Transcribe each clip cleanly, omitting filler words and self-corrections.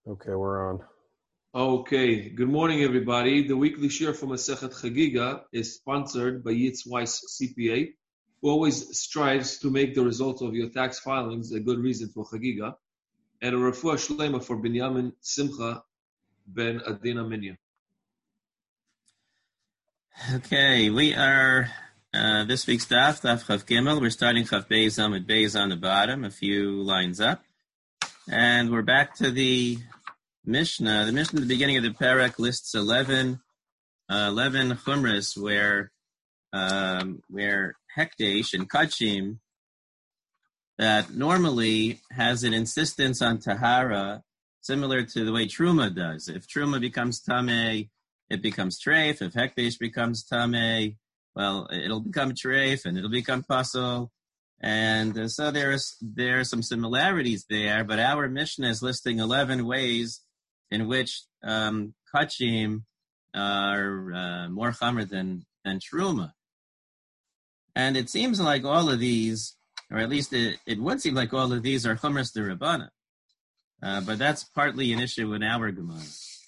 Okay, we're on. Okay, good morning, everybody. The weekly share from Masechet Chagiga is sponsored by Yitz Weiss CPA, who always strives to make the result of your tax filings a good reason for Chagiga, and a refuah shlema for Binyamin Simcha ben Adina Minya. Okay, we are this week's daf Chav Gimel. We're starting Chav Beis Amud Beis on the bottom, a few lines up, and we're back to the Mishnah. The Mishnah at the beginning of the parak lists 11 chumras where hekdesh and kachim that normally has an insistence on tahara, similar to the way truma does. If truma becomes tameh, it becomes treif. If hekdesh becomes tameh, well, it'll become treif and it'll become pasol. And so there are some similarities there, but our Mishnah is listing 11 ways in which kachim are more chamer than truma. And it seems like all of these, or at least it would seem like all of these are chumras derabbanan. But that's partly an issue in our Gemara.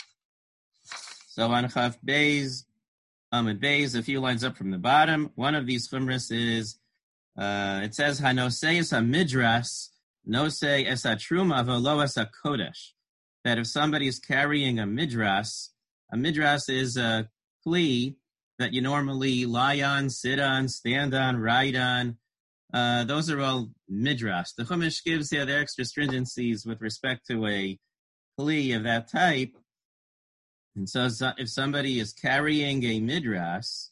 So on Chav Beis Amud Beis, a few lines up from the bottom, one of these chumras is, it says, Hanosei es ha-midras, nosei es ha-truma, v'lo es ha-kodesh. That if somebody is carrying a midras is a kli that you normally lie on, sit on, stand on, ride on. Those are all midras. The Chumash gives the other extra stringencies with respect to a kli of that type. And so if somebody is carrying a midras,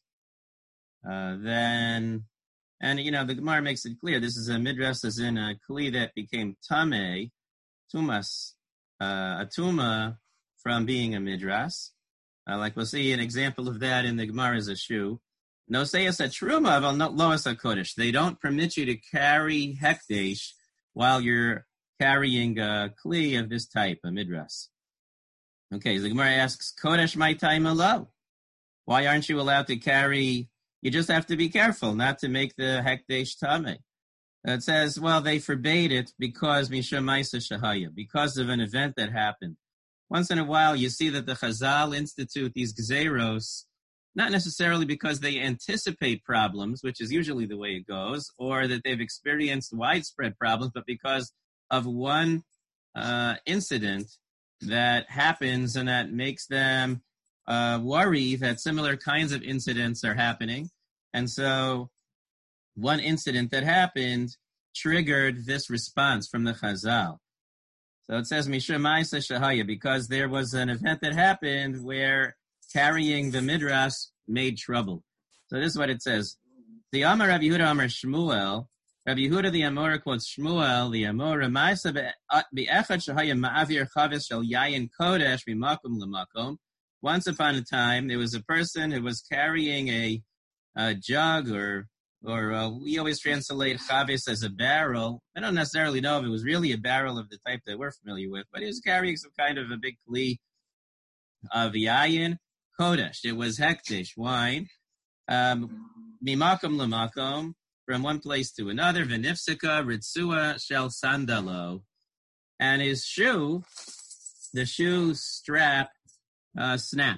then, and the Gemara makes it clear, this is a midras as in a kli that became tameh, tumas, a tuma from being a midras. Like we'll see an example of that in the Gemara's Ashu. No seyas a truma, but loas a kodesh. They don't permit you to carry hekdesh while you're carrying a kli of this type, a midras. Okay, so the Gemara asks, kodesh my time alo. Why aren't you allowed to carry? You just have to be careful not to make the hekdesh tameh. It says, well, they forbade it because mishum ma'isa shahaya, because of an event that happened. Once in a while, you see that the Chazal institute these gzeros, not necessarily because they anticipate problems, which is usually the way it goes, or that they've experienced widespread problems, but because of one incident that happens and that makes them worry that similar kinds of incidents are happening. And so one incident that happened triggered this response from the Chazal. So it says, Mishum ma'isa shahaya, because there was an event that happened where carrying the midras made trouble. So this is what it says. The Amar Rabbi Yehuda Amar Shmuel, Rabbi Yehuda the Amor quotes Shmuel, the Amor, ma'isa be'echad shahaya ma'avir chavis shel yayin kodesh mimakum lemakom. Once upon a time, there was a person who was carrying a jug or we always translate chavis as a barrel. I don't necessarily know if it was really a barrel of the type that we're familiar with, but he was carrying some kind of a big kli of yayin kodesh. It was hekdesh, wine. Mimakom lemakom, from one place to another. V'nifsika ritzua shel sandalo. And his shoe, the shoe strap, snapped.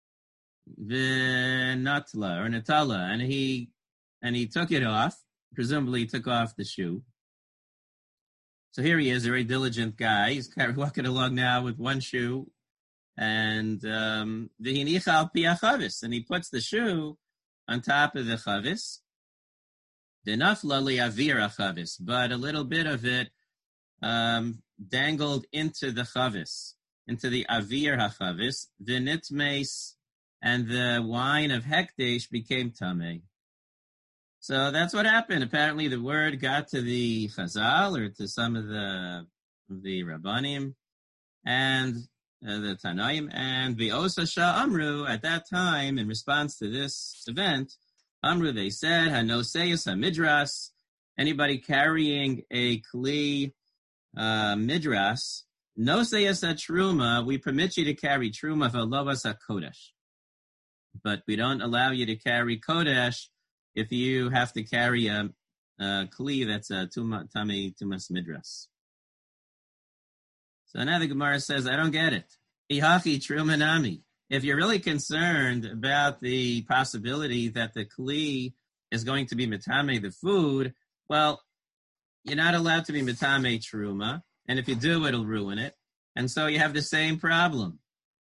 V'natla, or natala, and he took it off. Presumably he took off the shoe. So here he is, a very diligent guy. He's walking along now with one shoe. And v'hinicha al pi hachavis, and he puts the shoe on top of the chavis. Denafla li'avir hachavis, but a little bit of it dangled into the chavis, into the avir hachavis. V'nitmeis, and the wine of hekdesh became tameh. So that's what happened. Apparently the word got to the Chazal, or to some of the Rabbanim, and the Tanaim, and the Osasha Amru, at that time, in response to this event, Amru, they said, Hanoseyus HaMidras, anybody carrying a Kli Midras, Noseyus HaTruma, we permit you to carry Truma V'lovas HaKodesh. But we don't allow you to carry Kodesh if you have to carry a Kli that's a Tumas Midras. So now the Gemara says, I don't get it. Ihachi trumanami. If you're really concerned about the possibility that the kli is going to be mitame the food, well, you're not allowed to be mitame truma, and if you do, it'll ruin it. And so you have the same problem.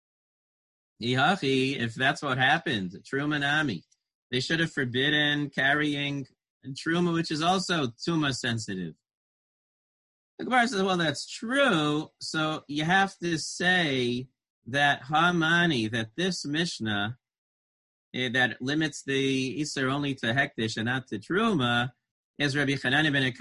Ihachi, if that's what happened, trumanami, they should have forbidden carrying truma, which is also tuma sensitive. The Gemara says, well, that's true. So you have to say that Hamani, that this Mishnah that limits the Isser only to Hekdesh and not to Truma, is Rabbi Chanani ben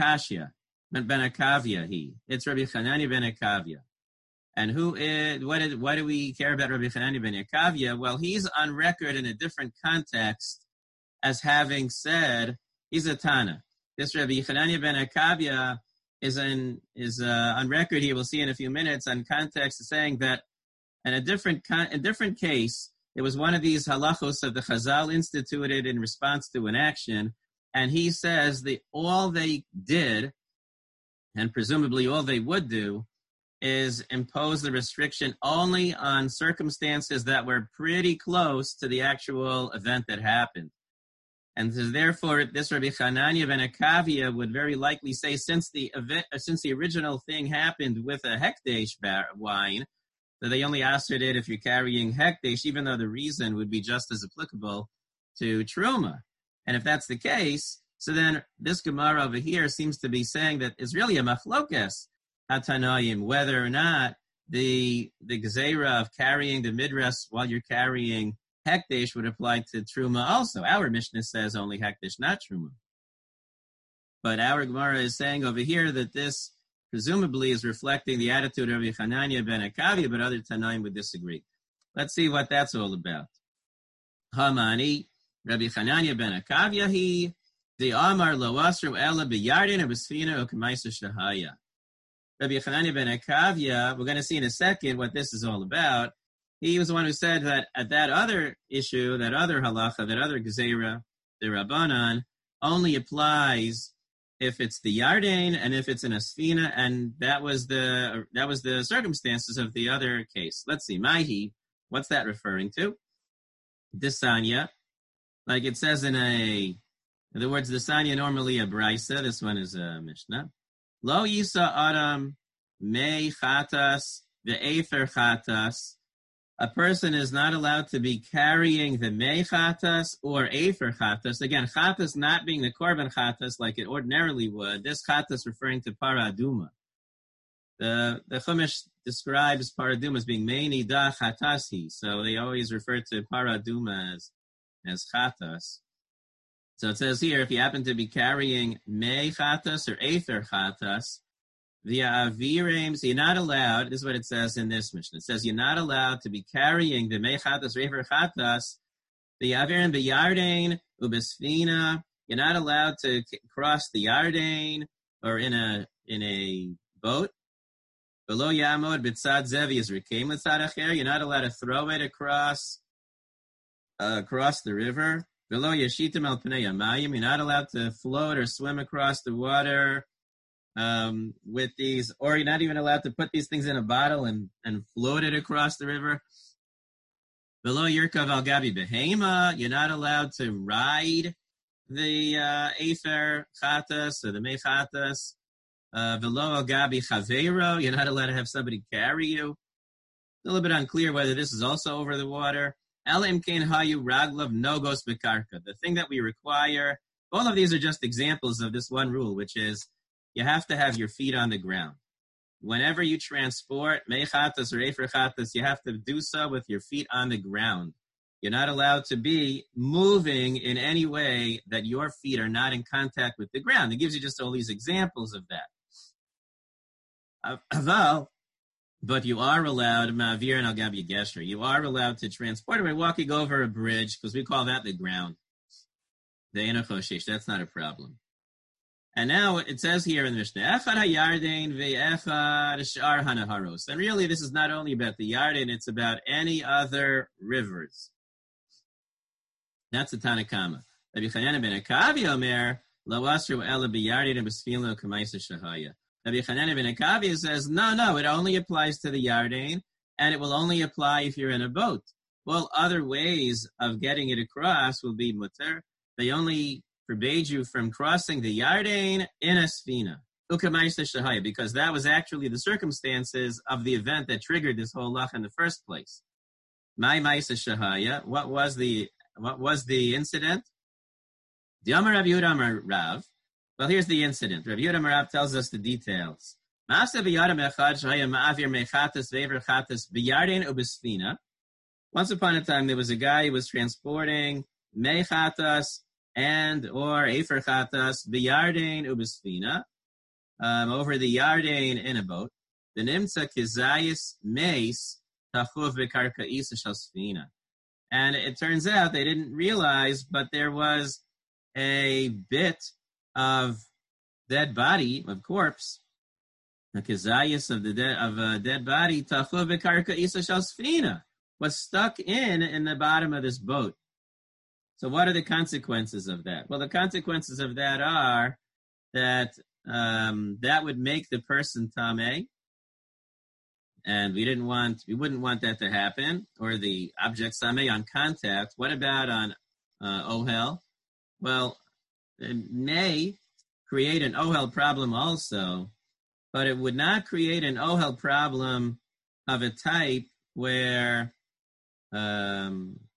Akavia. It's Rabbi Chanani ben Akavia. And why do we care about Rabbi Chanani ben Akavia? Well, he's on record in a different context as having said, he's a Tana. This Rabbi Chanani ben Akavia is on record here, we'll see in a few minutes, on context saying that in a different case, it was one of these halachos that the Chazal instituted in response to an action, and he says that all they did, and presumably all they would do, is impose the restriction only on circumstances that were pretty close to the actual event that happened. And so therefore, this Rabbi Chananya ben Akavia would very likely say, since the original thing happened with a hekdesh wine, that they only answered it if you're carrying hekdesh, even though the reason would be just as applicable to truma. And if that's the case, so then this Gemara over here seems to be saying that it's really a machlokes hatanayim, whether or not the gezerah of carrying the midras while you're carrying hekdesh would apply to truma also. Our Mishnah says only hekdesh, not truma. But our Gemara is saying over here that this presumably is reflecting the attitude of Rabbi Chananya ben Akavia, but other Tanaim would disagree. Let's see what that's all about. Hamani, Rabbi Chananya ben Akavia, he, the Amar lo asru ela b'yardin b'sfina u'k'maisa shahaya. Rabbi Chananya ben Akavia, we're going to see in a second what this is all about. He was the one who said that at that other issue, that other halacha, that other gezerah, the Rabbanan, only applies if it's the Yarden and if it's in a Sfina, and that was the circumstances of the other case. Let's see, Mahi, what's that referring to? Disanya, like it says in other words, Disanya normally a Brisa, this one is a Mishnah. Lo Yisa Adam Mei Chatas Ve'efer Chatas. A person is not allowed to be carrying the mei chatas or efer chatas. Again, chatas not being the korban chatas like it ordinarily would. This chatas referring to paraduma. The Chumash describes paraduma as being meini da chatasi. So they always refer to paraduma as chatas. So it says here, if you happen to be carrying mei chatas or efer chatas, the avirim, so you're not allowed, this is what it says in this Mishnah. It says you're not allowed to be carrying the mechatas, rever chatas, the avirim b'yardain, ubesfina. You're not allowed to cross the Yardain or in a boat. Below yamod b'tzad zevi is rikim l'tzad acher. You're not allowed to throw it across the river. Below yashitim al pnei yamayim. You're not allowed to float or swim across the water with these, or you're not even allowed to put these things in a bottle and float it across the river. Below Yirkav al Gabi Behema, you're not allowed to ride the Efer Chatas or the Mei Chatas. Below al Gabi Chavero, you're not allowed to have somebody carry you. It's a little bit unclear whether this is also over the water. Elim Kain Hayu Raglav Nogos Bekarka. The thing that we require, all of these are just examples of this one rule, which is you have to have your feet on the ground. Whenever you transport mechatas or eferchatas, you have to do so with your feet on the ground. You're not allowed to be moving in any way that your feet are not in contact with the ground. It gives you just all these examples of that. But you are allowed, ma'avir and al-gabi gesher, you are allowed to transport it by walking over a bridge, because we call that the ground. The enachoshish, that's not a problem. And now it says here in the Mishnah, Echad HaYarden ve'echad Shar HaNaharos. And really, this is not only about the Yarden, it's about any other rivers. That's the Tanakama. Rabbi Chananya ben Akavia Omer, Lo Asru Ela B'Yarden B'Sfila K'Maisa Shahaya. Rabbi Chananya ben Akavia says, no, it only applies to the Yarden, and it will only apply if you're in a boat. Well, other ways of getting it across will be mutter. They only forbade you from crossing the Yarden in a sfina. Because that was actually the circumstances of the event that triggered this whole lach in the first place. My Maisa Shahaya, what was the incident? Well, here's the incident. Rav Yehuda Marav tells us the details. Once upon a time, there was a guy who was transporting mechatas and or efer chatas b'yarden ubesfina over the Yarden in a boat. The nimtza kizayis meis tachuv b'karka'is shel sfina. And it turns out they didn't realize, but there was a bit of dead body, of corpse, the kizayis of a dead body, tachuv b'karka'is shel sfina, was stuck in the bottom of this boat. So what are the consequences of that? Well, the consequences of that are that that would make the person tameh, and we wouldn't want that to happen, or the object tameh on contact. What about on ohel? Well, it may create an ohel problem also, but it would not create an ohel problem of a type where a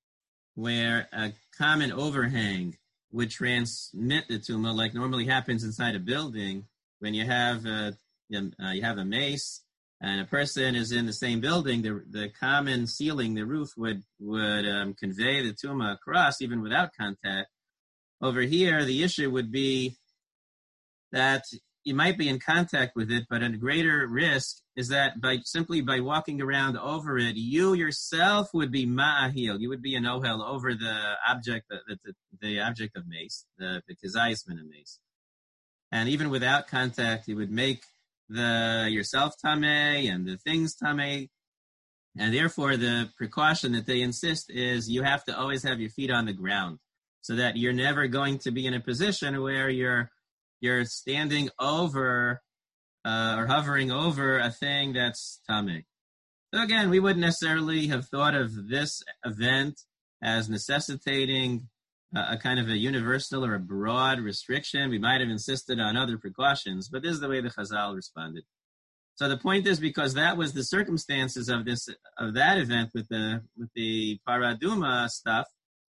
common overhang would transmit the tumah, like normally happens inside a building when you have a mace and a person is in the same building. The common ceiling, the roof, would convey the tumah across even without contact. Over here, the issue would be that you might be in contact with it, but a greater risk is that simply by walking around over it, you yourself would be ma'ahil. You would be an ohel over the object, the object of mace, the kizayis min of mace. And even without contact, you would make yourself tameh and the things tameh. And therefore, the precaution that they insist is you have to always have your feet on the ground so that you're never going to be in a position where you're standing over or hovering over a thing that's tameh. So again, we wouldn't necessarily have thought of this event as necessitating a kind of a universal or a broad restriction. We might have insisted on other precautions, but this is the way the Chazal responded. So the point is, because that was the circumstances of that event with the paraduma stuff.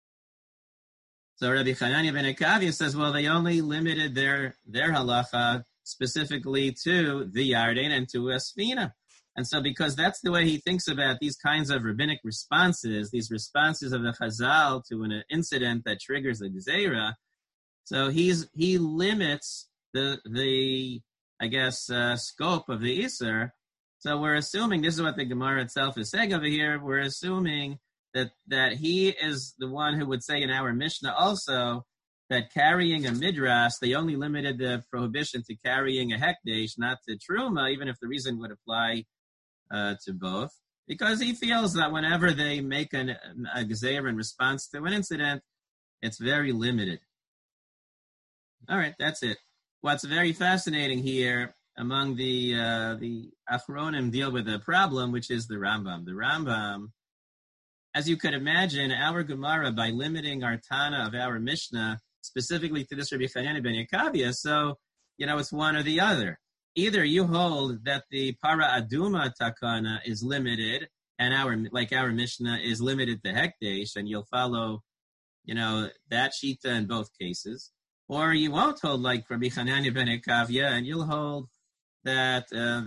So Rabbi Chananya ben Akavia says, well, they only limited their halacha specifically to the Yarden and to a sfina. And so because that's the way he thinks about these kinds of rabbinic responses, these responses of the Chazal to an incident that triggers the Gezerah, so he limits the scope of the Isser. So we're assuming, this is what the Gemara itself is saying over here, we're assuming that he is the one who would say in our Mishnah also that carrying a midras, they only limited the prohibition to carrying a hekdesh, not to truma, even if the reason would apply to both, because he feels that whenever they make a gezer in response to an incident, it's very limited. All right, that's it. What's very fascinating here among the Achronim deal with a problem, which is the Rambam. The Rambam, as you could imagine, our Gemara, by limiting our Tana of our Mishnah specifically to this Rabbi Chananya ben Akavia, so, it's one or the other. Either you hold that the para aduma takana is limited, and our Mishnah is limited to hekdesh, and you'll follow, that shita in both cases, or you won't hold like Rabbi Chananya ben Akavia, and you'll hold that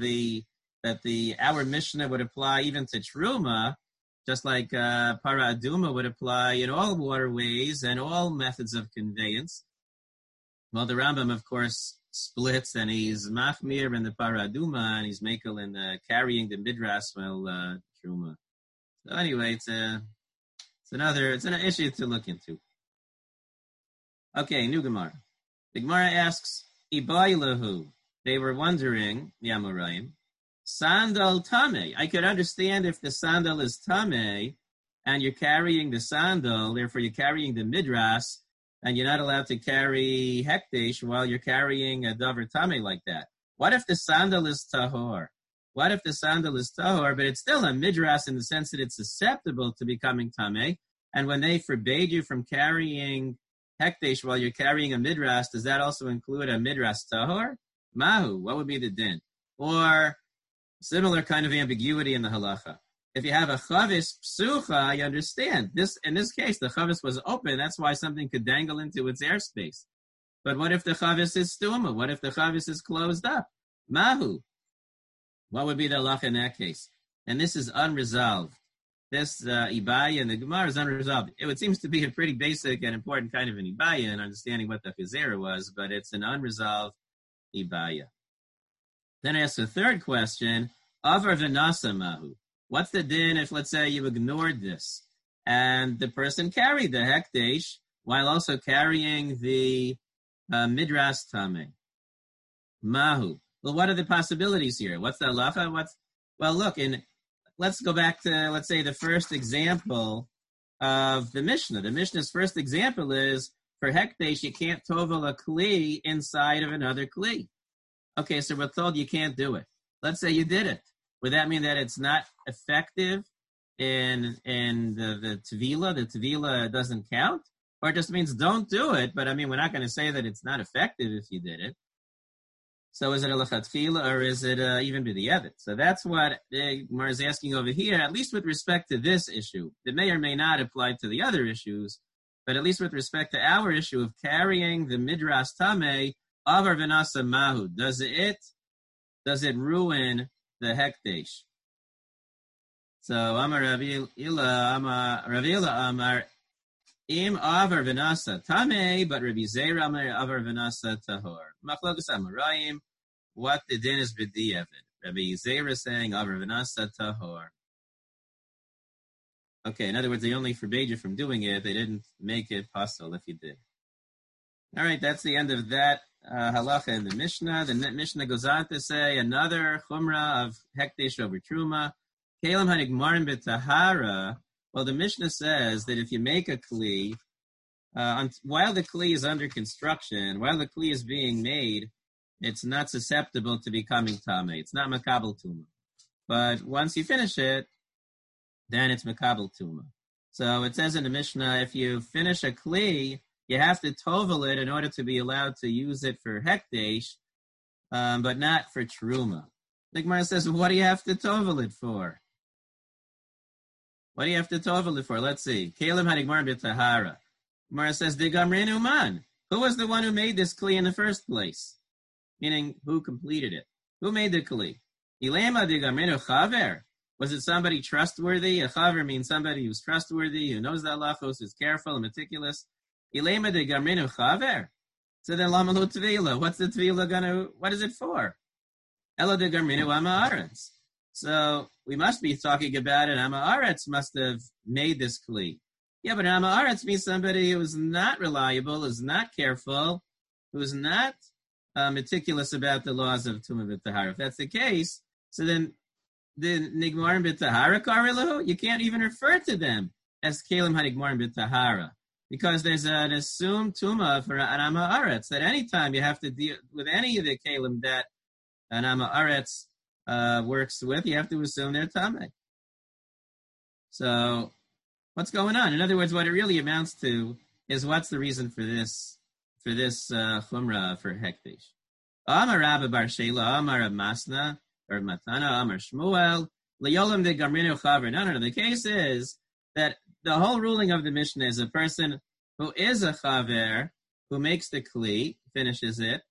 our Mishnah would apply even to truma, just like para aduma would apply in all waterways and all methods of conveyance. Well, the Rambam, of course, splits, and he's machmir in the para aduma, and he's mekel in carrying the midras while truma. So anyway, it's an issue to look into. Okay, new Gemara. The Gemara asks, Ibailahu. They were wondering, Yamorayim, sandal tame. I could understand if the sandal is tame, and you're carrying the sandal, therefore you're carrying the midras, and you're not allowed to carry hekdesh while you're carrying a davar tame like that. What if the sandal is tahor? What if the sandal is tahor, but it's still a midras in the sense that it's susceptible to becoming tameh? And when they forbade you from carrying hekdesh while you're carrying a midras, does that also include a midras tahor? Mahu, what would be the din? Or similar kind of ambiguity in the halacha. If you have a chavis psucha, you understand. In this case, the chavis was open. That's why something could dangle into its airspace. But what if the chavis is stuma? What if the chavis is closed up? Mahu. What would be the halacha in that case? And this is unresolved. This ibaya in the Gemara is unresolved. It seems to be a pretty basic and important kind of an ibaya in understanding what the chizera was, but it's an unresolved ibaya. Then I ask the third question, avar v'nasa mahu. What's the din if, let's say, you ignored this and the person carried the hekdesh while also carrying the midras tameh? Mahu. Well, what are the possibilities here? What's the halacha? Well, look, let's go back to, let's say, the first example of the Mishnah. The Mishnah's first example is, for hekdesh, you can't tovel a kli inside of another kli. Okay, so we're told you can't do it. Let's say you did it. Would that mean that it's not effective in the tevila? The tevila doesn't count? Or it just means don't do it, but I mean, we're not going to say that it's not effective if you did it. So is it a lechatfila or is it even b'di'evet? So that's what Gemara is asking over here, at least with respect to this issue. It may or may not apply to the other issues, but at least with respect to our issue of carrying the midras tameh, avar v'nasa mahu, does it ruin the hekdesh? So Amar Ravila Amar Im avar v'nasa tameh, but Rabbi Zera Amar avar v'nasa tahor. Machlokas Amarayim, what the din is b'di'evet. Rabbi Zera saying avar v'nasa tahor. Okay, in other words, they only forbade you from doing it. They didn't make it possible if you did. All right, that's the end of that halacha in the Mishnah. The Mishnah goes on to say another chumrah of hekdesh over truma. Kelim hanigmarim b'tahara. Well, the Mishnah says that if you make a kli, while the kli is under construction, while the kli is being made, it's not susceptible to becoming tameh. It's not makabel tuma. But once you finish it, then it's makabel tuma. So it says in the Mishnah, if you finish a kli, you have to tovel it in order to be allowed to use it for hekdesh, but not for truma. The Gemara says, what do you have to tovel it for? What do you have to tovel it for? Let's see. Kelim hanigmar b'tahara. Gemara says, Digamrinu man. Who was the one who made this kli in the first place? Meaning, who completed it? Who made the kli? Ilema digamrinu chaver. Was it somebody trustworthy? A chaver means somebody who's trustworthy, who knows the halachos, who's careful and meticulous. Ilema digamrinu chaver. So then, lamalu tvila. What's the tvila what is it for? Ela digamrinu ama'aretz. So we must be talking about it. Ama'aretz must have made this kli. Yeah, but ama'aretz means somebody who is not reliable, is not careful, who is not meticulous about the laws of Tumah B'Tahara. If that's the case, so then the Nigmarim B'Tahara Karilahu, you can't even refer to them as Kalim HaNigmarim B'Tahara, because there's an assumed Tumah for an ama'aretz, that anytime you have to deal with any of the Kalim that an ama'aretz works with, you have to assume they're tameh. So, what's going on? In other words, what it really amounts to is what's the reason for this chumrah for hekdesh. Amar Rabba Bar Shela, Amar Masna, or Matana, Amar Shmuel, Le'yolam de Gamrinu Chaver. No. The case is that the whole ruling of the Mishnah is a person who is a chaver, who makes the kli, finishes it,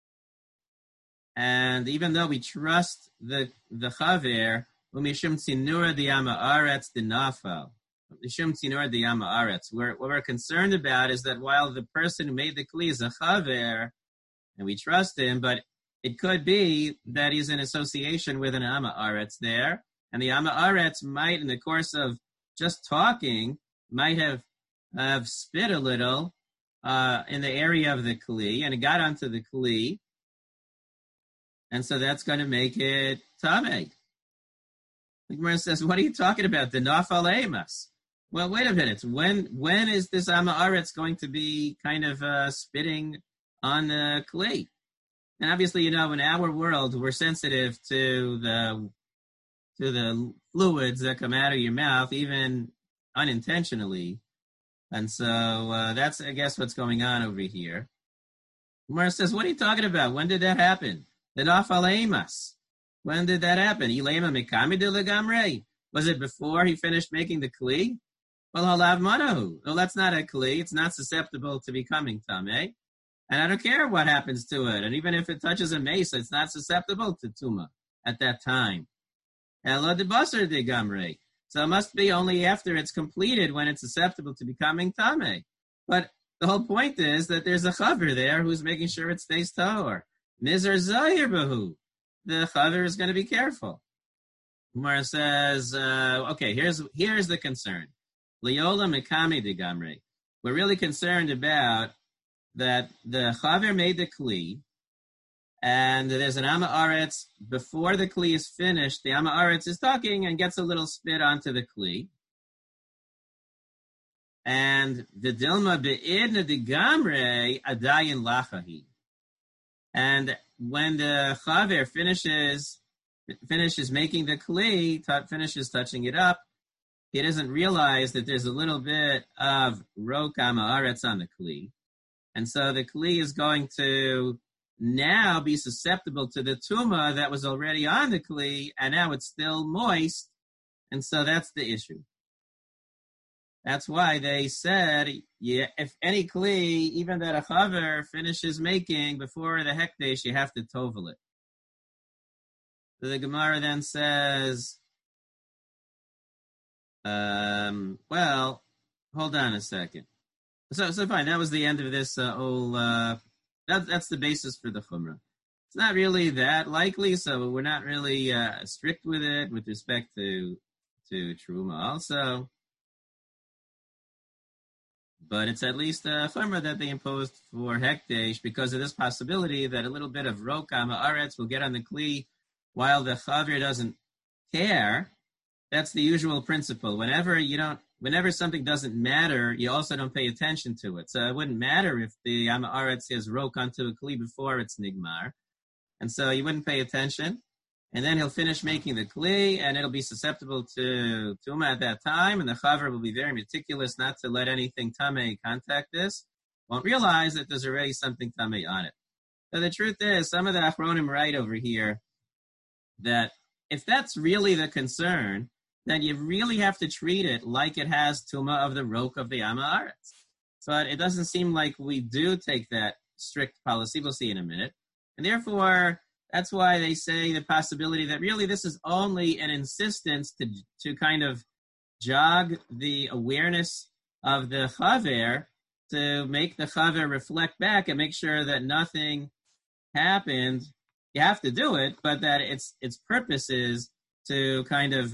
and even though we trust the chaver, umishum tzinura diyama aretz dinafal, umishum tzinura diyama aretz. What we're concerned about is that while the person who made the kli is a chaver, and we trust him, but it could be that he's in association with an ama aretz there, and the ama aretz might, in the course of just talking, might have spit a little in the area of the kli, and it got onto the kli. And so that's going to make it tameh. The Gemara says, what are you talking about? The nafal emas. Well, wait a minute. When is this ama aretz going to be kind of spitting on the kli? And obviously, in our world, we're sensitive to the fluids that come out of your mouth, even unintentionally. And so that's, I guess, what's going on over here. Gemara says, what are you talking about? When did that happen? The Nafaleimas. When did that happen? Ilema Mikami de Legamre. Was it before he finished making the Kli? Well, Halav Manahu. No, that's not a Kli. It's not susceptible to becoming Tameh. And I don't care what happens to it. And even if it touches a mesa, it's not susceptible to Tuma at that time. Ela de Basar de Gamre. So it must be only after it's completed when it's susceptible to becoming Tameh. But the whole point is that there's a chaver there who's making sure it stays tahor. Mizar zahir bahu. The chaver is going to be careful. Gemara says, okay, here's the concern. Liola mikami de gamre. We're really concerned about that the chaver made the kli, and there's an Amma Aretz before the kli is finished. The Amma Aretz is talking and gets a little spit onto the kli. And the Dilma be'idna de gamre adayin lachahi. And when the chaver finishes making the kli, finishes touching it up, he doesn't realize that there's a little bit of rok ha'aretz on the kli. And so the kli is going to now be susceptible to the tuma that was already on the kli, and now it's still moist. And so that's the issue. That's why they said, yeah, if any kli, even that a chaver finishes making before the hekdesh, you have to tovel it. So the Gemara then says, well, hold on a second. So fine, that was the end of this whole, that's the basis for the chumrah. It's not really that likely, so we're not really strict with it with respect to Truma also. But it's at least a chumrah that they imposed for hekdesh because of this possibility that a little bit of rok ha'aretz will get on the kli while the chaver doesn't care. That's the usual principle. Whenever something doesn't matter, you also don't pay attention to it. So it wouldn't matter if the Amma Aretz has rok onto a kli before it's nigmar. And so you wouldn't pay attention. And then he'll finish making the kli, and it'll be susceptible to tuma at that time, and the chaver will be very meticulous not to let anything tamei contact this. Won't realize that there's already something tamei on it. So the truth is, some of the achronim write over here that if that's really the concern, then you really have to treat it like it has tuma of the rok of the Amma Aretz. But it doesn't seem like we do take that strict policy. We'll see in a minute. And therefore, that's why they say the possibility that really this is only an insistence to kind of jog the awareness of the chaver, to make the chaver reflect back and make sure that nothing happened. You have to do it, but that its purpose is to kind of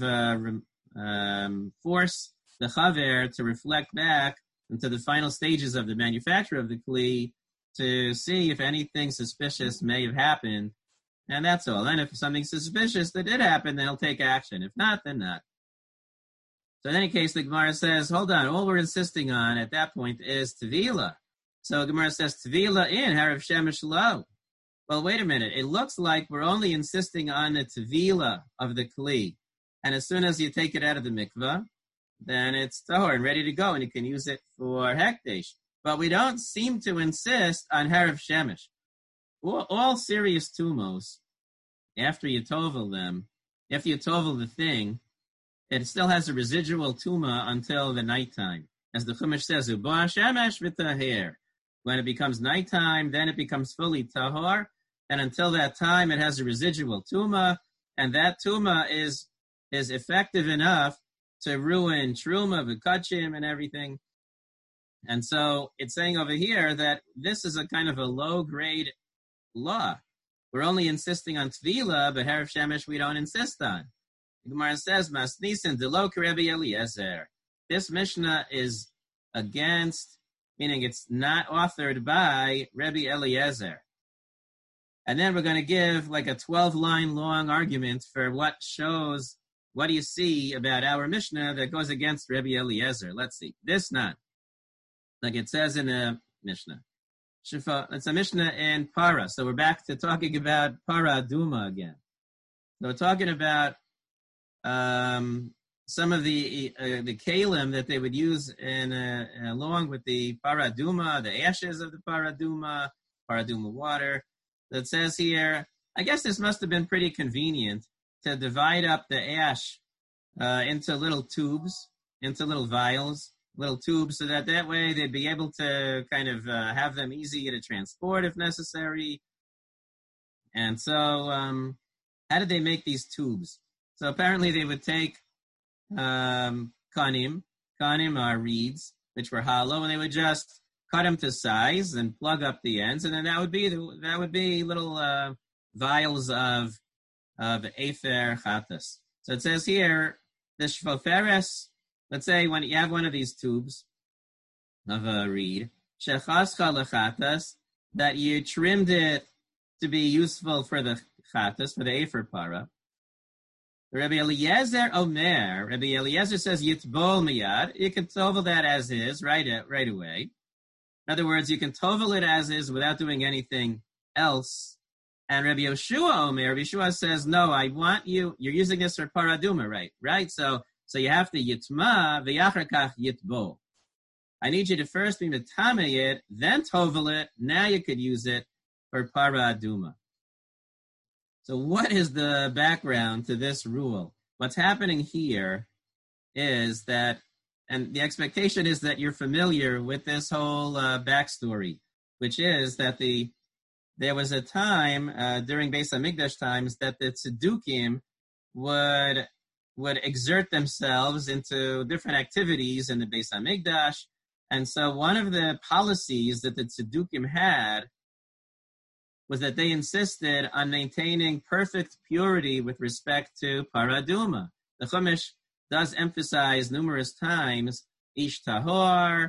force the chaver to reflect back into the final stages of the manufacture of the kli to see if anything suspicious may have happened. And that's all. And if something suspicious that did happen, then he'll take action. If not, then not. So in any case, the Gemara says, hold on, all we're insisting on at that point is Tevila. So the Gemara says, Tevila in Harav Shemesh Lo. Well, wait a minute. It looks like we're only insisting on the Tevila of the Kli. And as soon as you take it out of the mikvah, then it's tahor and ready to go, and you can use it for hekdesh. But we don't seem to insist on Harav Shemesh. All serious tumos, after you tovel them, after you tovel the thing, it still has a residual tuma until the nighttime. As the Chumash says, Uba Shemesh v'tahir. When it becomes nighttime, then it becomes fully tahor. And until that time, it has a residual tuma. And that tuma is effective enough to ruin truma, v'kachim, and everything. And so it's saying over here that this is a kind of a low-grade law. We're only insisting on Tvila, but Harav Shemesh we don't insist on. The Gemara says, Masnisin delo Rebbe Eliezer. This Mishnah is against, meaning it's not authored by Rebbe Eliezer. And then we're going to give like a 12-line long argument for what shows, what do you see about our Mishnah that goes against Rebbe Eliezer? Let's see. This not. Like it says in the Mishnah. It's a Mishnah in Para. So we're back to talking about Para Aduma again. So we're talking about some of the kalim that they would use along with the Para Aduma, the ashes of the Para Aduma water. That says here, I guess this must have been pretty convenient to divide up the ash into little tubes, into little vials, little tubes, so that way they'd be able to kind of have them easy to transport if necessary. And so how did they make these tubes? So apparently they would take kanim. Kanim are reeds, which were hollow, and they would just cut them to size and plug up the ends, and then that would be little vials of Efer Chatas. So it says here, the shvoferes, let's say when you have one of these tubes of a reed, shechascha lechatas, that you trimmed it to be useful for the chatas, for the Efer para. Rabbi Eliezer Omer, Rabbi Eliezer says, yitbol miyad, you can tovel that as is, right away. In other words, you can tovel it as is without doing anything else. And Rabbi Yoshua Omer, Rabbi Yoshua says, no, I want you're using this for paraduma, right? So you have to yitma, v'yachar yitbo. I need you to first be metame it, then tovel it, now you could use it for paraduma. So what is the background to this rule? What's happening here is that, and the expectation is that you're familiar with this whole backstory, which is that there was a time during Beis Hamikdash times that the Tzedukim would exert themselves into different activities in the Beis Hamikdash, and so one of the policies that the Tzedukim had was that they insisted on maintaining perfect purity with respect to paraduma. The Chumash does emphasize numerous times ish tahor,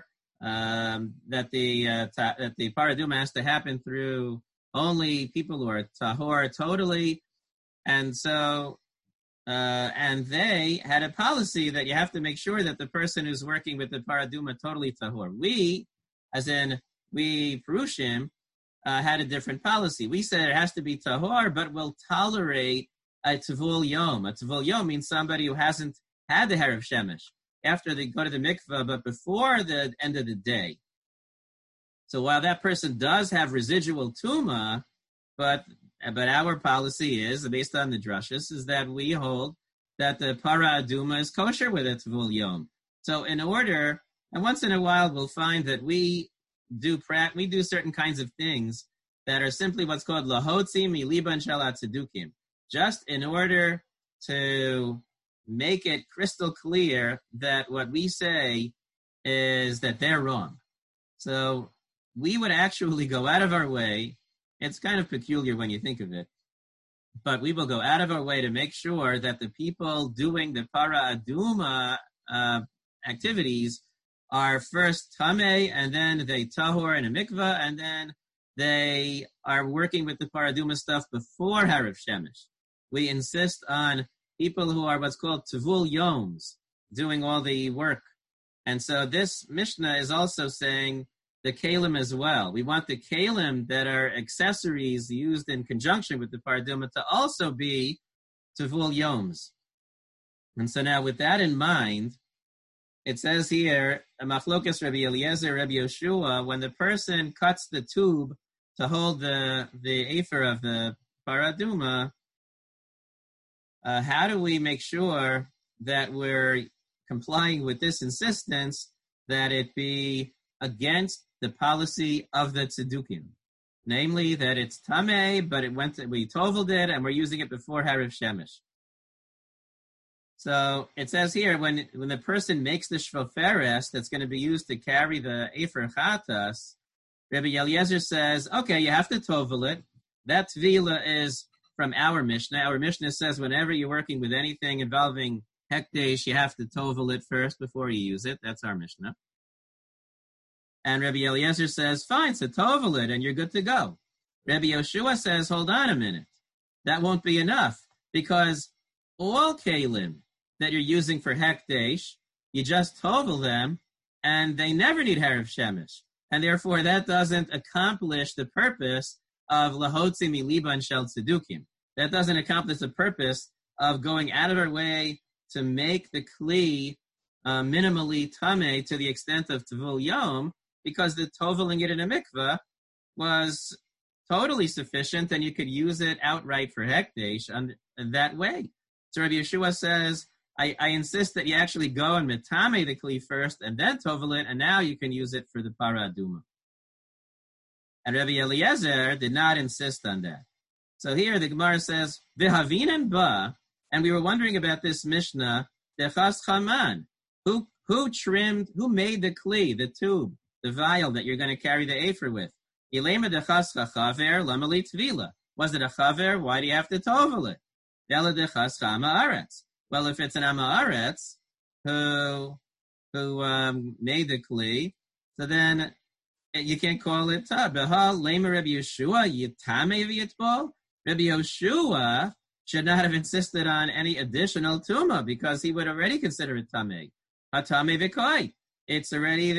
that the paraduma has to happen through only people who are tahor totally, and so and they had a policy that you have to make sure that the person who's working with the paraduma totally tahor. We, as in we Purushim, had a different policy. We said it has to be tahor, but will tolerate a tavul yom. A tavul yom means somebody who hasn't had the harav shemesh after they go to the mikveh, but before the end of the day. So while that person does have residual tuma, but our policy is, based on the drushes, is that we hold that the para aduma is kosher with a tavul yom. So in order, and once in a while we'll find that we do certain kinds of things that are simply what's called lahotzi miliban shalat tzedukim, just in order to make it crystal clear that what we say is that they're wrong. So we would actually go out of our way. It's kind of peculiar when you think of it, but we will go out of our way to make sure that the people doing the para aduma activities are first tameh, and then they tahor in a mikvah, and then they are working with the paraduma stuff before harav shemesh. We insist on people who are what's called tavul yoms, doing all the work. And so this Mishnah is also saying the kalim as well. We want the kalim that are accessories used in conjunction with the paraduma to also be tavul yoms. And so now with that in mind, it says here, Machlokas Rabbi Eliezer, Rabbi Yoshua, when the person cuts the tube to hold the afer of the paraduma, how do we make sure that we're complying with this insistence that it be against the policy of the tzedukim? Namely, that it's tameh, but we toveled it, and we're using it before harav shemesh. So it says here, when the person makes the shvoferes that's going to be used to carry the Efer Chatas, Rabbi Eliezer says, okay, you have to tovel it. That tvila is from our Mishnah. Our Mishnah says whenever you're working with anything involving hekdesh, you have to tovel it first before you use it. That's our Mishnah. And Rabbi Eliezer says, fine, so tovel it and you're good to go. Rabbi Yoshua says, hold on a minute. That won't be enough, because all kalim that you're using for hekdesh, you just tovel them, and they never need harav shemesh. and therefore that doesn't accomplish the purpose of lahotzi miliban shel tzedukim. That doesn't accomplish the purpose of going out of our way to make the kli minimally tameh to the extent of tevul yom, because the toveling it in a mikveh was totally sufficient, and you could use it outright for hekdesh that way. So Rabbi Yeshua says, I insist that you actually go and metame the kli first, and then tovel it, and now you can use it for the para aduma. And Rabbi Eliezer did not insist on that. So here the Gemara says, V'havinen ba, and we were wondering about this Mishnah, Dechas Chaman, who made the kli, the tube, the vial that you're going to carry the afer with? Ilema dechas chaver lamali tvila. Was it a chaver? Why do you have to tovel it? Dela dechas ha'aretz. Well, if it's an ha'aretz who made the kli, so then you can't call it ta. Behal lema Rabbi Yeshua yitame v'yitbol. Rabbi Yeshua should not have insisted on any additional tuma because he would already consider it tamei. Hatame v'koi. It's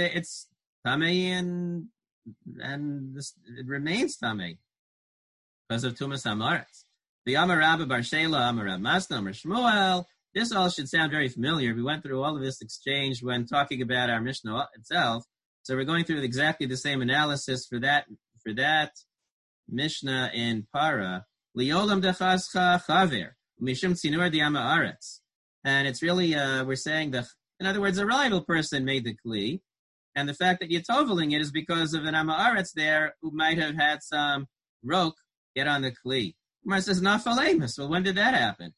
tamei and it remains tamei because of tumas hamaretz. The Amar Rabba Bar Shela, Amar Rav Masna, Amar Shmuel. This all should sound very familiar. We went through all of this exchange when talking about our Mishnah itself. So we're going through exactly the same analysis for that Mishnah in Para. Liolam dechascha chaver mishum tzinur di'ama aretz. And it's really we're saying that, in other words, a reliable person made the kli, and the fact that you're toveling it is because of an amaaretz there who might have had some rok get on the kli. Gemara says nafalemus. Well, when did that happen?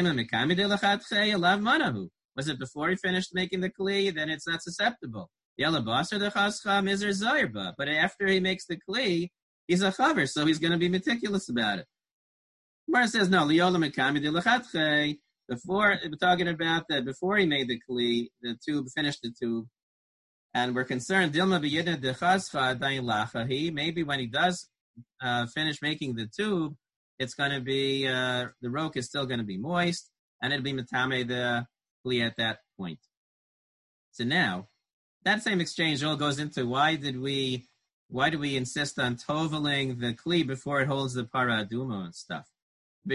Was it before he finished making the kli? Then it's not susceptible. But after he makes the kli, he's a chaver, so he's going to be meticulous about it. Gemara says no. Before we're talking about that, before he made the kli, the tube, finished the tube, and we're concerned. Maybe when he does finish making the tube, it's going to be the rok is still going to be moist, and it'll be metame the kli at that point. So now, that same exchange all goes into why do we insist on toveling the kli before it holds the para aduma and stuff. I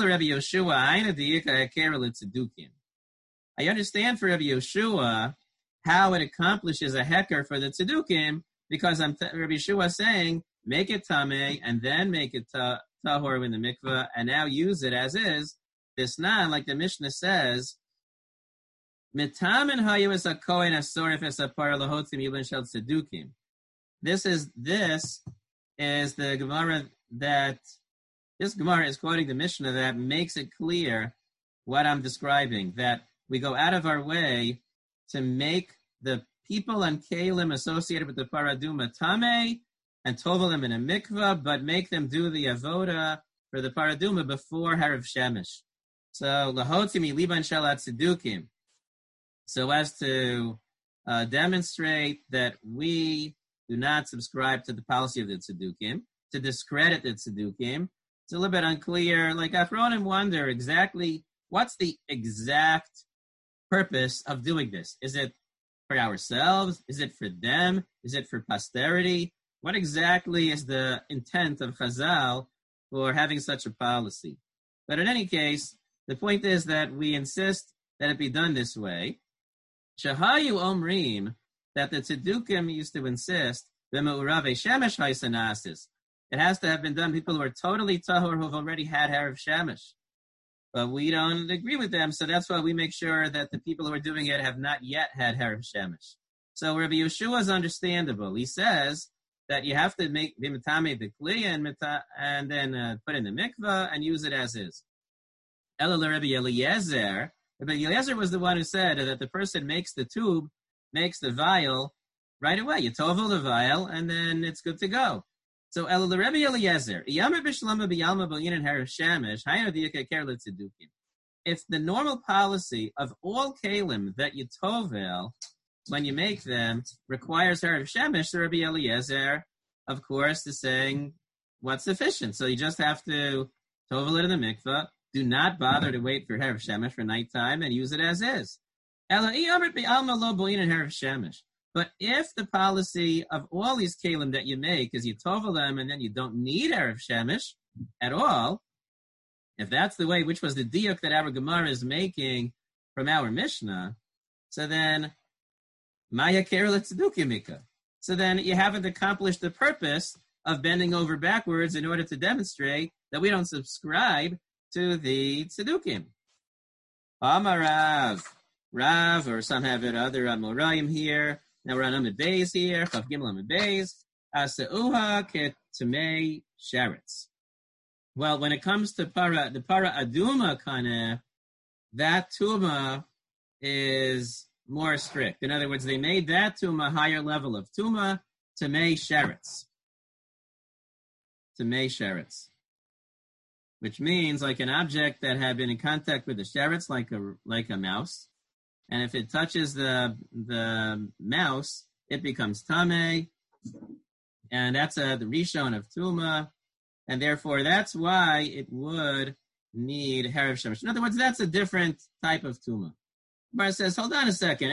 understand for Rabbi Yeshua how it accomplishes a heker for the tzedukim, because Rabbi Yeshua saying, make it tameh and then make it tahor in the mikveh, and now use it as is. This nan, like the Mishnah says, mitamen hayu es hakohen asorif es hapara lahotzim yibin shel tzedukim. This is the Gemara that. This Gemara is quoting the Mishnah that makes it clear what I'm describing, that we go out of our way to make the people and kalim associated with the paraduma tameh and tovel them in a mikvah, but make them do the avoda for the paraduma before Harav Shemesh. So, lahotzim liban shalat tzedukim. So as to demonstrate that we do not subscribe to the policy of the tzedukim, to discredit the tzedukim, it's a little bit unclear. Like Achronim wonder exactly what's the exact purpose of doing this. Is it for ourselves? Is it for them? Is it for posterity? What exactly is the intent of Chazal for having such a policy? But in any case, the point is that we insist that it be done this way. Shahayu Omrim, that the Tzedukim used to insist, B'me'urave Shemesh Haisanasis. It has to have been done. People who are totally tahor, who have already had Harav Shemesh. But we don't agree with them, so that's why we make sure that the people who are doing it have not yet had Harav Shemesh. So Rabbi Yeshua is understandable. He says that you have to make b'mitame the kli and then put in the mikvah and use it as is. Elul Rabbi Eliezer. Rabbi Eliezer was the one who said that the person makes the tube, makes the vial right away. You tovel the vial and then it's good to go. So Elul Rabbi Eliezer. If the normal policy of all kalim that you tovel when you make them requires Harav Shemesh, the Rabbi Eliezer, of course, is saying what's sufficient. So you just have to tovel it in the mikvah. Do not bother to wait for Harav Shemesh for nighttime and use it as is. But if the policy of all these kalim that you make is you tovel them and then you don't need Erev Shemesh at all, if that's the way, which was the diuk that our Gemara is making from our Mishnah, so then Maya Kerel Tzedukimika. So then you haven't accomplished the purpose of bending over backwards in order to demonstrate that we don't subscribe to the Tzedukim. Amar Rav, or some have it other Amoraim here. Now we're on Amid Beis here, Chav Gimel Amid Beis. Aseuha ketamei sheretz. Well, when it comes to the para aduma kaneh, that tuma is more strict. In other words, they made that tuma higher level of tuma, tamei sheretz. Tamei sheretz. Which means like an object that had been in contact with the sheretz, like a mouse. And if it touches the mouse, it becomes tamei. And that's the rishon of tuma. And therefore, that's why it would need Harav Shemesh. In other words, that's a different type of tuma. Bar says, hold on a second.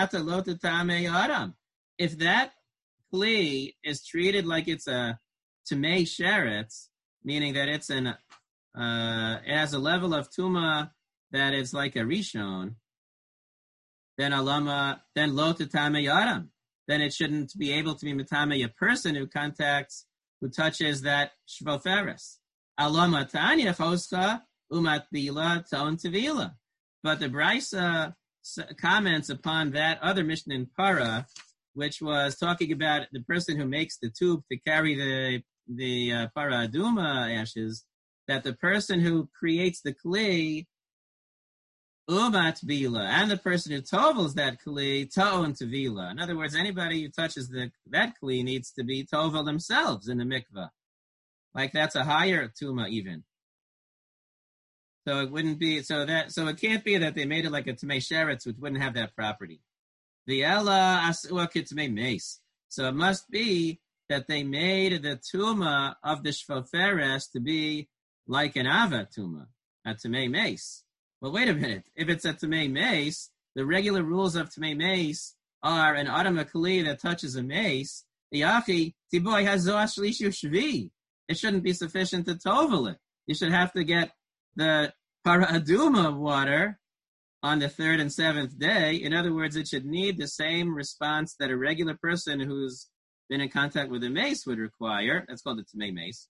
If that kli is treated like it's a tamei sheretz, meaning that it's it has a level of tuma that is like a rishon, then lo tamei adam. Then it shouldn't be able to be metamei a person who touches that shvoferes. Alama tanya choscha umatbila ton tevila. But the Brisa comments upon that other Mishnah in Para, which was talking about the person who makes the tube to carry the para aduma ashes, that the person who creates the kli umat bila, and the person who tovels that kli ta'on tevila. In other words, anybody who touches that kli needs to be tovel themselves in the mikvah. Like that's a higher tuma even. So it wouldn't be so it can't be that they made it like a tamei sheretz, which wouldn't have that property. The ella asua kitmei meis. So it must be that they made the tuma of the shvoferes to be like an ava tuma, a tamei meis. Well, wait a minute. If it's a tamei meis, the regular rules of tamei meis are an adam kli that touches a mace. Yachi tiboy has zoas shlishu shvi. It shouldn't be sufficient to tovel it. You should have to get the para aduma water on the third and seventh day. In other words, it should need the same response that a regular person who's been in contact with a mace would require. That's called the tamei mace.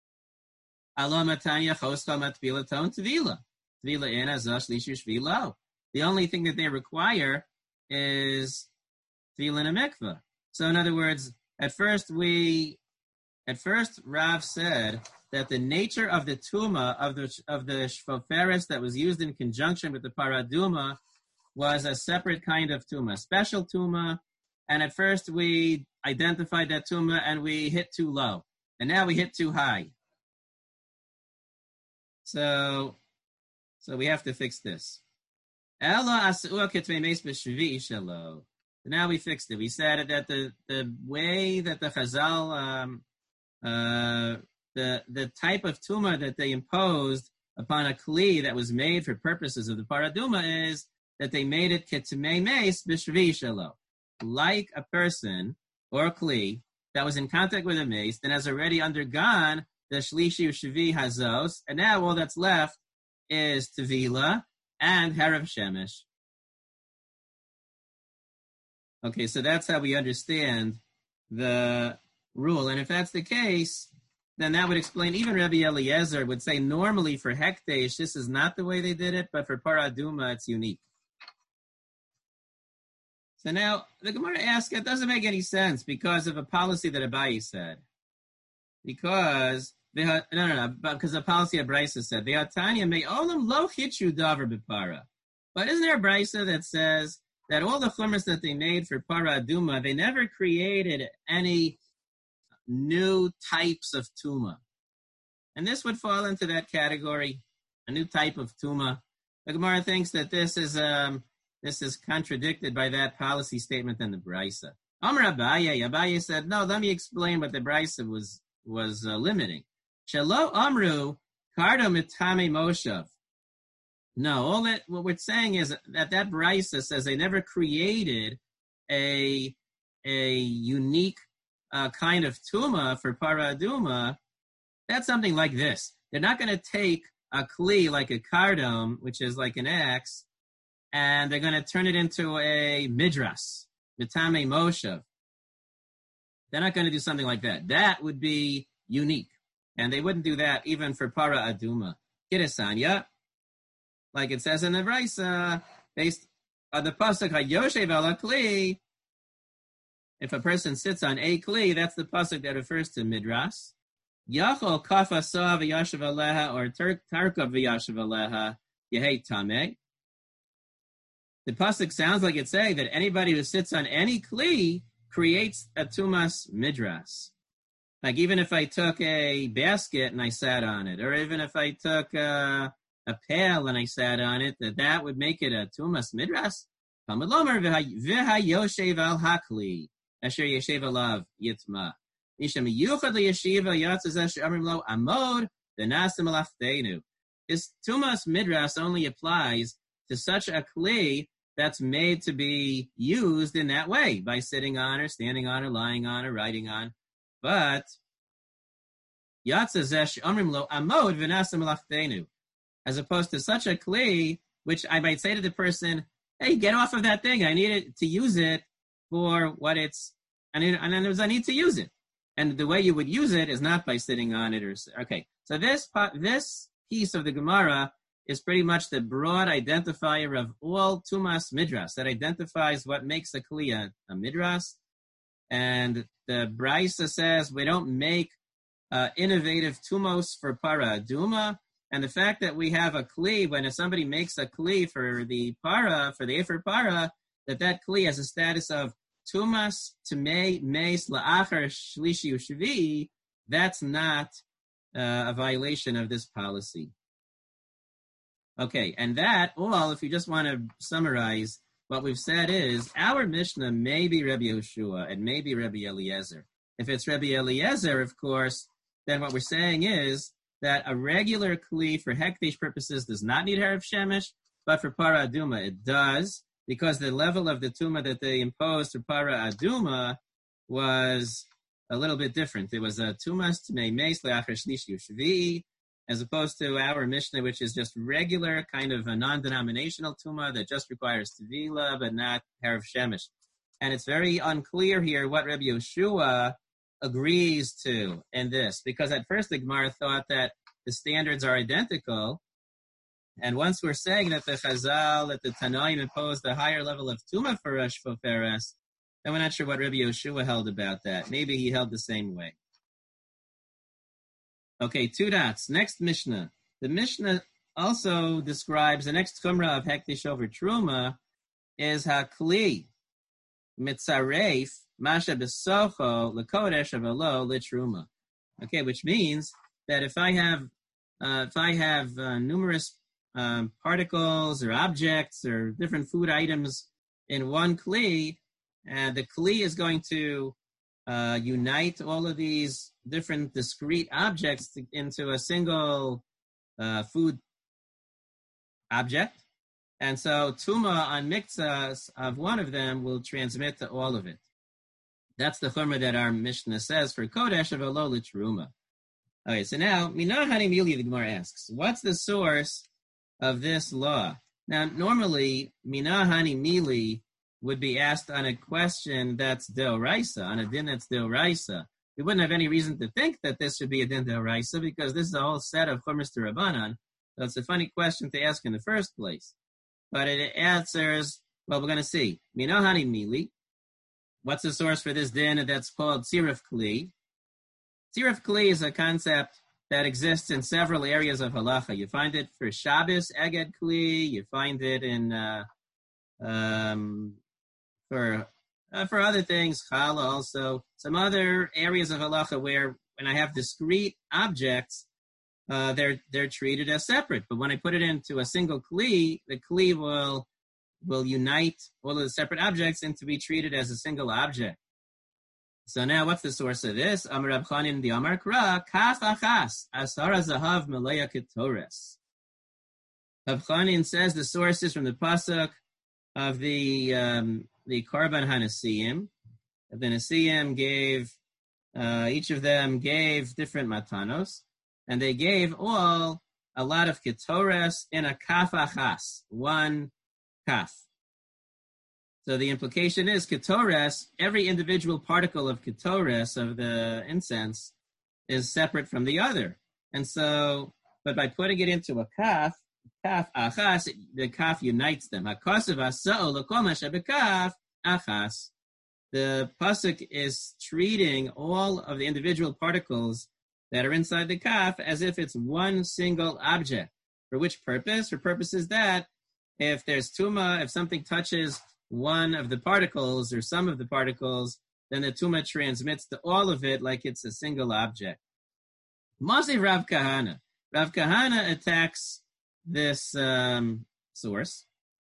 The only thing that they require is tefillah in a mikveh. So in other words, at first Rav said that the nature of the tuma of the shvoferes that was used in conjunction with the paraduma was a separate kind of tuma, special tuma. And at first we identified that tuma and we hit too low, and now we hit too high. So we have to fix this. Now we fixed it. We said that the way that the Chazal, the type of tuma that they imposed upon a kli that was made for purposes of the paraduma is that they made it ketamei meis b'shvi shelo, like a person or a kli that was in contact with a mace and has already undergone the shlishi shvi hazos, and now all that's left is tevila and harav shemesh. Okay, so that's how we understand the rule. And if that's the case, then that would explain, even Rabbi Eliezer would say normally for hekdesh, this is not the way they did it, but for paraduma, it's unique. So now the Gemara asks, it doesn't make any sense because of a policy that Abaye said. Because the policy of Brisa said, Ve'atanya me'olam lo hitchu davar b'para. But isn't there a Brisa that says that all the chumras that they made for para aduma, they never created any new types of tuma? And this would fall into that category, a new type of tuma. The Gemara thinks that this is contradicted by that policy statement in the Brisa. Amar Abaye said, no, let me explain what the Brisa was limiting. Shelo amru kardo mitame moshav. No, what we're saying is that Brisa says they never created a a unique kind of tuma for para aduma, that's something like this. They're not going to take a kli like a kardom, which is like an axe, and they're going to turn it into a midras, mitame moshav. They're not going to do something like that. That would be unique. And they wouldn't do that even for para aduma. Kirisanya, like it says in the Brisa, based on the pasuk hayoshev ala kli. If a person sits on a kli, that's the pasuk that refers to midras. Yachol kafa sa v'yashav aleha or tarka v'yashav aleha yehei tameh. The pasuk sounds like it's saying that anybody who sits on any kli creates a tumas midras. Like even if I took a basket and I sat on it, or even if I took a pail and I sat on it, that would make it a tumas midras. Kamalomer v'hayoshev al hakli asher yeshev alav yitma. Misha miyuchad liyeshiva yatzazesh amrim lo amod v'nasim alaftenu. This tumas midras only applies to such a kli that's made to be used in that way, by sitting on or standing on or lying on or riding on. But Yatzazesh Amrim Lo Amod V'Nasim Malachtenu, as opposed to such a kli, which I might say to the person, "Hey, get off of that thing. I need it to use it for what it's. I need to use it." And the way you would use it is not by sitting on it or okay. So this piece of the Gemara is pretty much the broad identifier of all tumas midras that identifies what makes a kli a midras. And the Brisa says we don't make innovative tumos for para aduma. And the fact that we have a kli, when somebody makes a kli for the para, for the efer para, that kli has a status of tumas tamei meis la'achar shlishi u'shvi, that's not a violation of this policy. Okay, and that all, if you just want to summarize, what we've said is our Mishnah may be Rabbi Yehoshua and maybe Rabbi Eliezer. If it's Rabbi Eliezer, of course, then what we're saying is that a regular kli for hekdesh purposes does not need harav shemesh, but for para aduma it does, because the level of the tuma that they imposed for para aduma was a little bit different. It was a tumas t'mei meis le'achar shlishi u'shvi'i, as opposed to our Mishnah, which is just regular kind of a non-denominational tuma that just requires tevila, but not harav shemesh. And it's very unclear here what Rabbi Yehoshua agrees to in this, because at first the Gemara thought that the standards are identical, and once we're saying that the Chazal, that the Tanoim imposed a higher level of tuma for Rosh Foferes, then we're not sure what Rabbi Yehoshua held about that. Maybe he held the same way. Okay, 2 dots. Next Mishnah. The Mishnah also describes the next chumrah of hekdesh over truma is hakli mitzaref masha besocho lekodesh avalo litruma. Okay, which means that if I have numerous particles or objects or different food items in one kli, and the kli is going to unite all of these different discrete objects into a single food object. And so tuma on mikzas of one of them will transmit to all of it. That's the chumrah that our Mishnah says for kodesh of alo litruma. Okay, so now, minahani mili, the Gemara asks, what's the source of this law? Now, normally, minahani mili would be asked on a question that's deoraisa, on a din that's deoraisa. We wouldn't have any reason to think that this should be a din deoraisa because this is a whole set of chumras to Rabbanan. So it's a funny question to ask in the first place. But it answers, well, we're going to see. Minahani mili. What's the source for this din that's called tziruf kli? Tziruf kli is a concept that exists in several areas of halacha. You find it for Shabbos, eged kli. You find it in for other things, challah also. Some other areas of halacha where when I have discrete objects, they're treated as separate. But when I put it into a single kli, the kli will unite all of the separate objects and to be treated as a single object. So now what's the source of this? Amar Rab Chanan the Amar Kra, kaf achas, asara zahav malaya ketores. Rab Chanan says the source is from the pasuk of the Korban Hanasiyim, The Nesiim gave, each of them gave different matanos, and they gave all a lot of ketores in a kaf achas, one kaf. So the implication is ketores, every individual particle of ketores, of the incense, is separate from the other. And so, but by putting it into a kaf achas, the kaf unites them. HaKosav asa'o l'kol ma shebekaf achas. The pasuk is treating all of the individual particles that are inside the kaf as if it's one single object. For which purpose? For purposes that if there's tuma, if something touches one of the particles or some of the particles, then the tuma transmits to all of it like it's a single object. Masi Rav Kahana. Rav Kahana attacks this source,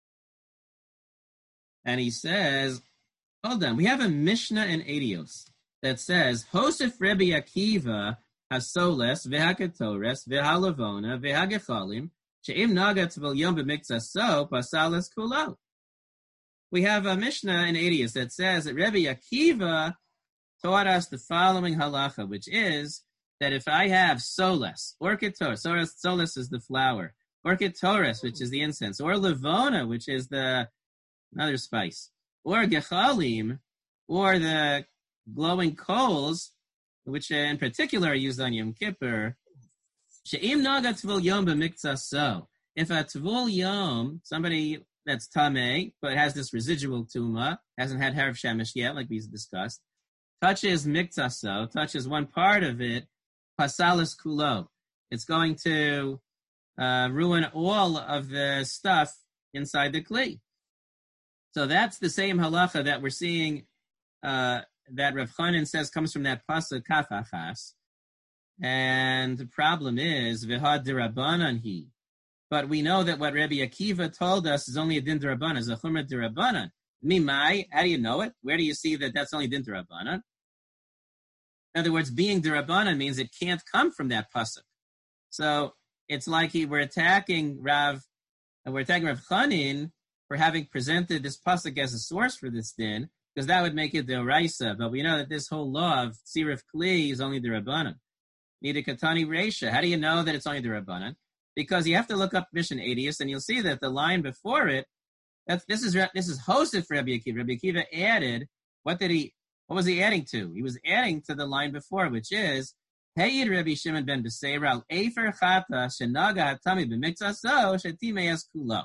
and he says, hold on, we have a Mishnah in Edios that says, Hosef Rebbe Akiva hasoles v'hakatores v'halavona v'hagechalim she'im nagat v'yom b'mikzaso pasales kulo. We have a Mishnah in Edios that says that Rebbe Akiva taught us the following halacha, which is that if I have soles, or ketores, soles is the flour, or ketores, which is the incense, or levona, which is the another spice, or gechalim, or the glowing coals, which in particular are used on Yom Kippur, she'im nagat tvul yom b'mikzaso. If a tvul yom, somebody that's tameh, but has this residual tuma, hasn't had Harav Shemesh yet, like we discussed, touches mikzaso, touches one part of it, pasalis kulo. It's going to ruin all of the stuff inside the kli. So that's the same halacha that we're seeing that Rav Chanan says comes from that pasuk kaf achas. And the problem is v'had derabanan he. But we know that what Rabbi Akiva told us is only a din derabanan, is a chumrah derabanan. Mimai, how do you know it? Where do you see that that's only din derabanan? In other words, being derabanan means it can't come from that pasuk. So it's like we're attacking Rav Chanin for having presented this pasuk as a source for this din, because that would make it the oraisa. But we know that this whole law of tziruf kli is only the rabbanan. Nida katani reisha. How do you know that it's only the rabbanan? Because you have to look up Mishnah 80, and you'll see that the line before it, this is hosted for Rabbi Akiva. Rabbi Akiva added, what was he adding to? He was adding to the line before, which is, Heyid Rabbi Shimon ben Beseira al Efer Chata shenaga hatami b'mikzaso shetimeas kulo.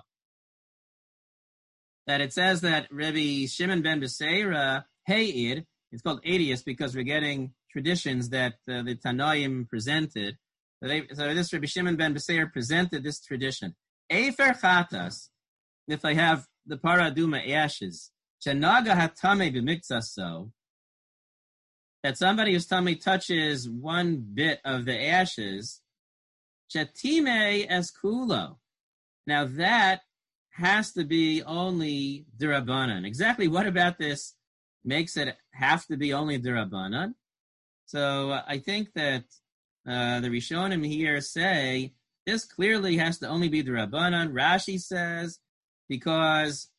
That it says that Rabbi Shimon ben Beseira, Heyid, it's called 80 because we're getting traditions that the Tanoim presented. So this Rabbi Shimon ben Beseir presented this tradition. Efer chatas, if I have the paraduma ashes, shenaga hatame b'mikzaso, that somebody whose tummy touches one bit of the ashes, shetime es kulo. Now that has to be only derabanan. Exactly what about this makes it have to be only derabanan? So I think that the Rishonim here say this clearly has to only be derabanan. Rashi says because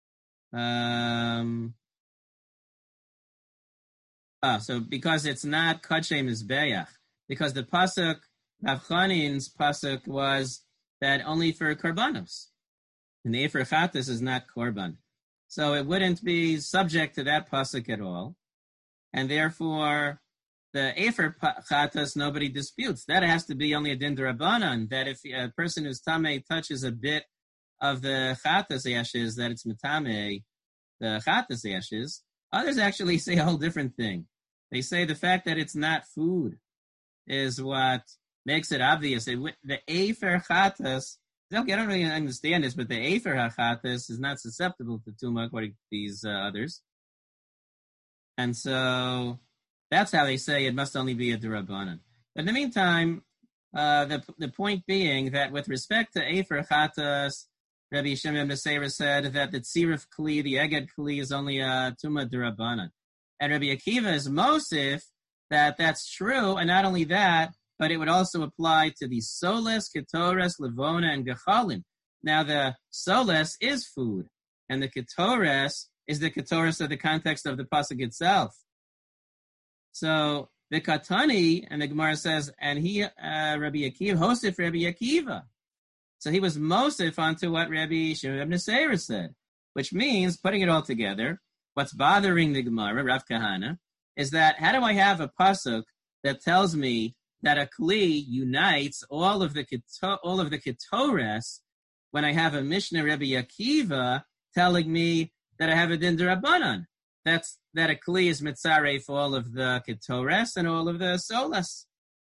because it's not Kadshe Mizbeach, because the pasuk, Rav Chanin's pasuk was that only for korbanos, and the Efer Chatas is not korban, so it wouldn't be subject to that pasuk at all, and therefore the Efer Chatas nobody disputes. That has to be only a din d'Rabbanan, that if a person who's tamei touches a bit of the Chatas ashes, that it's metame the Chatas ashes. Others actually say a whole different thing. They say the fact that it's not food is what makes it obvious. The Efer Chatas, I don't really understand this, but the Efer HaChatas is not susceptible to Tumah according to these others. And so that's how they say it must only be a D'Rabbanan. But in the meantime, the point being that with respect to Efer Chatas, Rabbi Shimon Beseira said that the Tziruf Kli, the Eged Kli, is only a Tumah D'Rabbanan. And Rabbi Akiva is Mosif that that's true, and not only that, but it would also apply to the Soles, Ketores, Levona, and Gechalim. Now the Soles is food, and the Ketores is the Ketoris of the context of the pasuk itself. So the Katani, and the Gemara says, and he, Rabbi Akiva, hosted for Rabbi Akiva. So he was mosif onto what Rabbi Shimon ibn Seir said, which means, putting it all together, what's bothering the Gemara, Rav Kahana, is that how do I have a pasuk that tells me that a kli unites all of the ketores when I have a Mishnah Rabbi Akiva telling me that I have a din d'Rabbanan? That's that a kli is mitzareh for all of the ketores and all of the solas.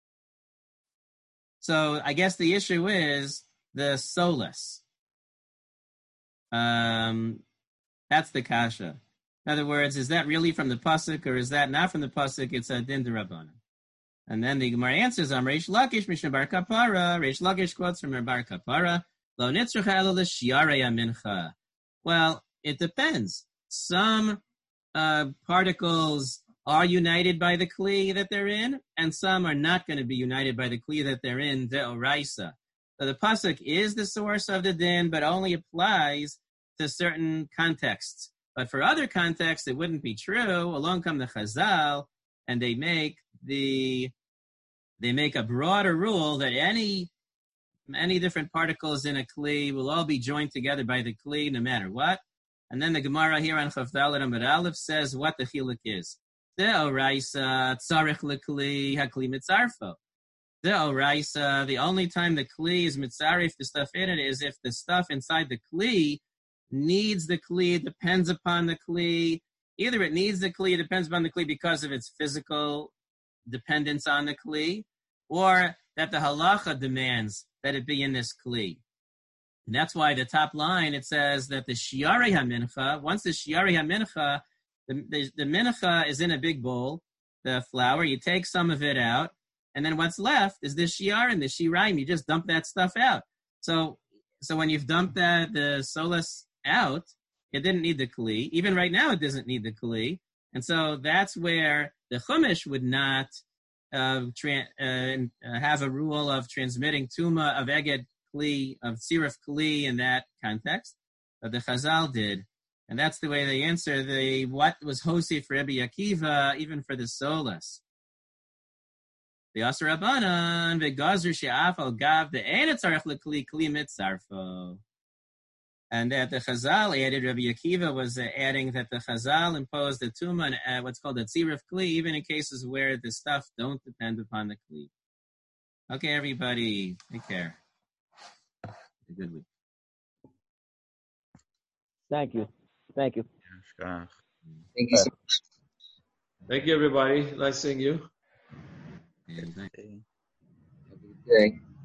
So I guess the issue is the solas. That's the kasha. In other words, is that really from the pasuk or is that not from the pasuk? It's a din d'Rabbanan. And then the Gemara answers, Reish Lakish, Mishnah Bar Kapara. Reish Lakish quotes from Bar Kapara, Lo nitzrucha elo l'shiarei mincha. Well, it depends. Some particles are united by the kli that they're in, and some are not going to be united by the kli that they're in, de'oraisa. So the pasuk is the source of the din, but only applies to certain contexts. But for other contexts, it wouldn't be true. Along come the Chazal, and they make a broader rule that any different particles in a kli will all be joined together by the kli no matter what. And then the Gemara here on Chaf Dalet Amud Aleph says what the chiluk is. De'oraisa tzarich lekli hakli mitzarfo. De'oraisa, the only time the kli is mitzarif the stuff in it is if the stuff inside the kli needs the kli, depends upon the kli. Either it needs the kli, it depends upon the kli because of its physical dependence on the kli, or that the halacha demands that it be in this kli. And that's why the top line, it says that the shiarei hamincha, once the shiarei hamincha, the mincha is in a big bowl, the flour, you take some of it out, and then what's left is the shiar and the shiraim, you just dump that stuff out. So when you've dumped the solas out, it didn't need the kli. Even right now, it doesn't need the kli. And so that's where the Chumash would not have a rule of transmitting tuma of eged kli, of tziruf kli in that context. But the Chazal did. And that's the way they answer what was hosi for Rabbi Akiva, even for the solas. The Asar Rabbanan, v'gazer she'af al gav de'en etzarech lekli kli mitzarfo. And that the Chazal added, Rabbi Akiva was adding that the Chazal imposed the tuma and what's called a tziruf kli, even in cases where the stuff don't depend upon the kli. Okay, everybody, take care. Have a good week. Thank you. Thank you. Thank you so much. Thank you, everybody. Nice seeing you. And Okay. Have a good day.